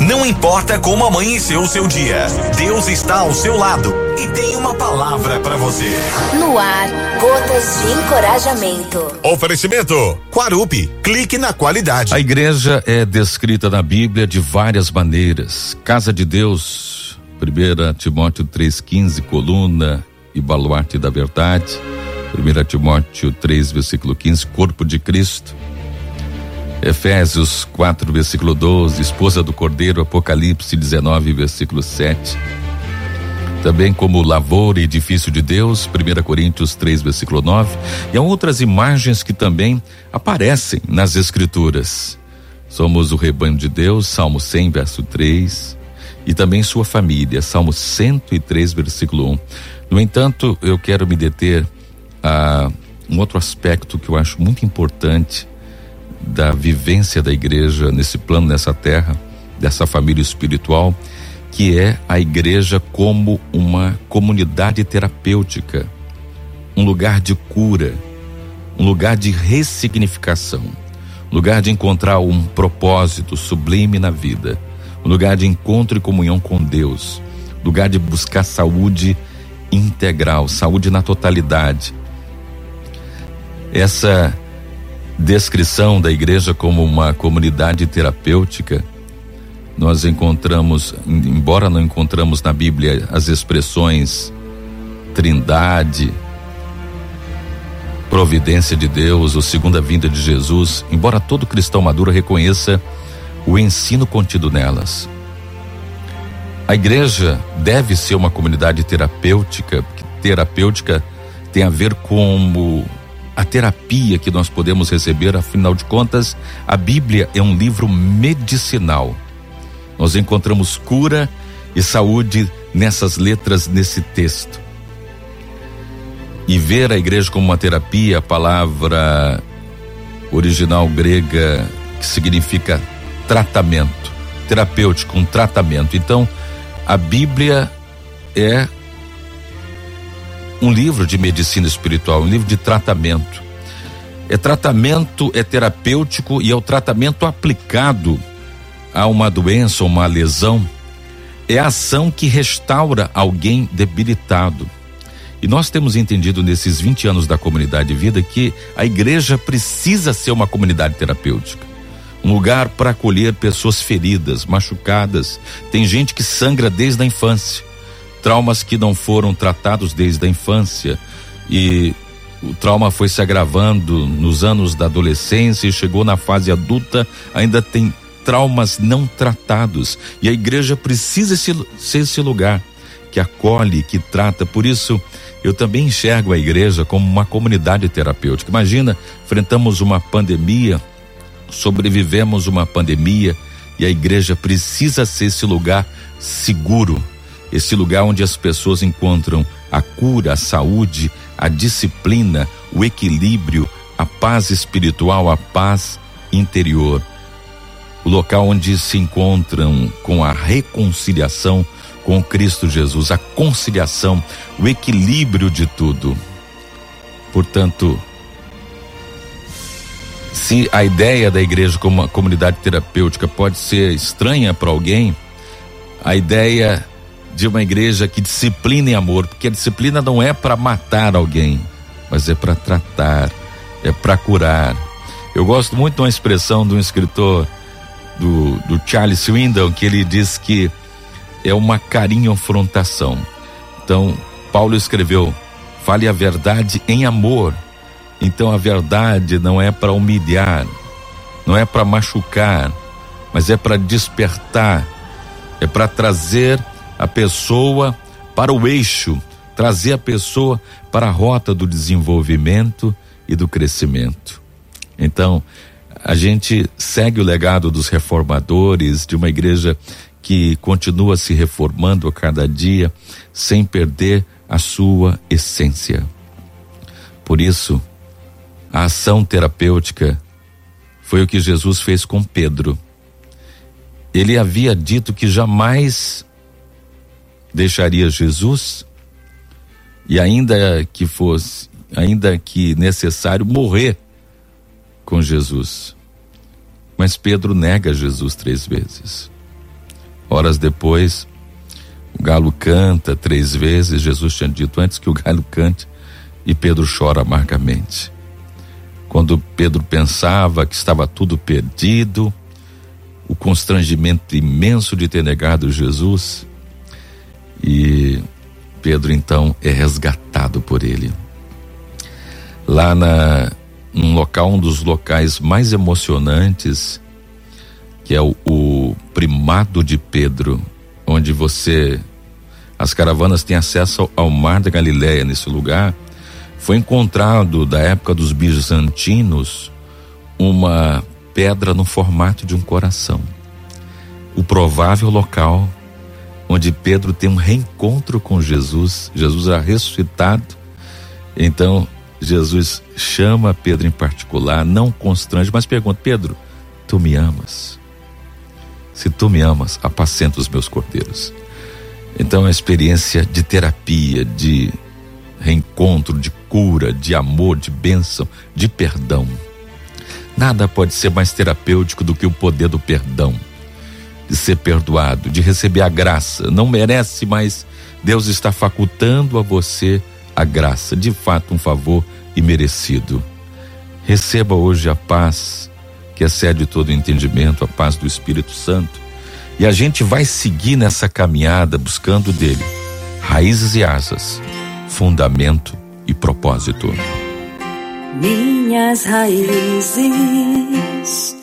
Não importa como amanheceu o seu dia, Deus está ao seu lado e tem uma palavra para você. No ar, gotas de encorajamento. Oferecimento Quarupi, clique na qualidade. A igreja é descrita na Bíblia de várias maneiras. Casa de Deus, 1 Timóteo 3,15, coluna e baluarte da verdade. 1 Timóteo 3, versículo 15, corpo de Cristo. Efésios 4, versículo 12, esposa do Cordeiro. Apocalipse 19, versículo 7. Também como lavoura e edifício de Deus, 1 Coríntios 3, versículo 9. E há outras imagens que também aparecem nas Escrituras. Somos o rebanho de Deus, Salmo 100, verso 3. E também sua família, Salmo 103, versículo 1. No entanto, eu quero me deter a um outro aspecto que eu acho muito importante da vivência da igreja nesse plano, nessa terra, dessa família espiritual, que é a igreja como uma comunidade terapêutica, um lugar de cura, um lugar de ressignificação, um lugar de encontrar um propósito sublime na vida, um lugar de encontro e comunhão com Deus, lugar de buscar saúde integral, saúde na totalidade. Essa descrição da igreja como uma comunidade terapêutica, nós encontramos, embora não encontramos na Bíblia as expressões Trindade, providência de Deus ou segunda vinda de Jesus, embora todo cristão maduro reconheça o ensino contido nelas. A igreja deve ser uma comunidade terapêutica, porque terapêutica tem a ver com a terapia que nós podemos receber. Afinal de contas, a Bíblia é um livro medicinal. Nós encontramos cura e saúde nessas letras, nesse texto. E ver a igreja como uma terapia, a palavra original grega que significa tratamento, terapêutico, um tratamento. Então, a Bíblia é um livro de medicina espiritual, um livro de tratamento. É tratamento, é terapêutico e é o tratamento aplicado a uma doença, uma lesão. É a ação que restaura alguém debilitado. E nós temos entendido nesses 20 anos da comunidade de vida que a igreja precisa ser uma comunidade terapêutica. Um lugar para acolher pessoas feridas, machucadas. Tem gente que sangra desde a infância. Traumas que não foram tratados desde a infância, e o trauma foi se agravando nos anos da adolescência e chegou na fase adulta, ainda tem traumas não tratados, e a igreja precisa ser esse lugar que acolhe, que trata. Por isso eu também enxergo a igreja como uma comunidade terapêutica. Imagina, enfrentamos uma pandemia, sobrevivemos uma pandemia, e a igreja precisa ser esse lugar seguro, esse lugar onde as pessoas encontram a cura, a saúde, a disciplina, o equilíbrio, a paz espiritual, a paz interior. O local onde se encontram com a reconciliação com Cristo Jesus, a conciliação, o equilíbrio de tudo. Portanto, se a ideia da igreja como uma comunidade terapêutica pode ser estranha para alguém, a ideia de uma igreja que disciplina em amor, porque a disciplina não é para matar alguém, mas é para tratar, é para curar. Eu gosto muito de uma expressão de um escritor, do Charles Swindoll, que ele diz que é uma carinho-afrontação. Então, Paulo escreveu: fale a verdade em amor. Então, a verdade não é para humilhar, não é para machucar, mas é para despertar, é para trazer a pessoa para o eixo, trazer a pessoa para a rota do desenvolvimento e do crescimento. Então, a gente segue o legado dos reformadores, de uma igreja que continua se reformando a cada dia, sem perder a sua essência. Por isso, a ação terapêutica foi o que Jesus fez com Pedro. Ele havia dito que jamais deixaria Jesus, e ainda que necessário, morrer com Jesus. Mas Pedro nega Jesus 3 vezes. Horas depois, o galo canta 3 vezes. Jesus tinha dito antes que o galo cante, e Pedro chora amargamente. Quando Pedro pensava que estava tudo perdido, o constrangimento imenso de ter negado Jesus, e Pedro então é resgatado por ele. Lá num local, um dos locais mais emocionantes, que é o primado de Pedro, onde as caravanas têm acesso ao mar da Galileia. Nesse lugar foi encontrado, da época dos bizantinos, uma pedra no formato de um coração, o provável local onde Pedro tem um reencontro com Jesus. Jesus é ressuscitado. Então Jesus chama Pedro em particular, não constrange, mas pergunta: Pedro, tu me amas? Se tu me amas, apacenta os meus cordeiros. Então é uma experiência de terapia, de reencontro, de cura, de amor, de bênção, de perdão. Nada pode ser mais terapêutico do que o poder do perdão, de ser perdoado, de receber a graça. Não merece, mas Deus está facultando a você a graça, de fato um favor imerecido. Receba hoje a paz que excede todo entendimento, a paz do Espírito Santo, e a gente vai seguir nessa caminhada buscando dele raízes e asas, fundamento e propósito. Minhas raízes